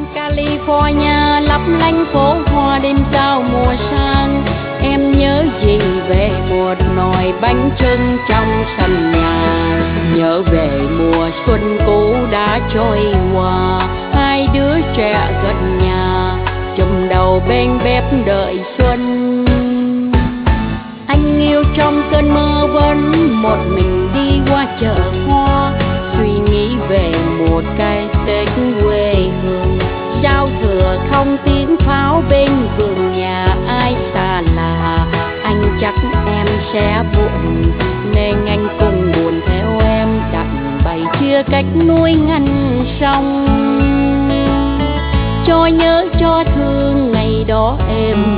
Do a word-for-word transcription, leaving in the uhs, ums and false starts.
California lấp lánh phố hoa đêm giao mùa sang. Em nhớ gì về một nồi bánh trưng trong sân nhà, nhớ về mùa xuân cũ đã trôi qua. Hai đứa trẻ gần nhà chùm đầu bên bếp đợi xuân. Anh yêu trong cơn mơ vẫn một mình đi qua chợ hoa, suy nghĩ về một cái Tết quê hương. Giao thừa không tiếng pháo bên vườn nhà ai xa lạ, anh chắc em sẽ buồn nên anh cùng buồn theo em, đặt bày chia cách núi ngăn sông. Cho nhớ cho thương ngày đó em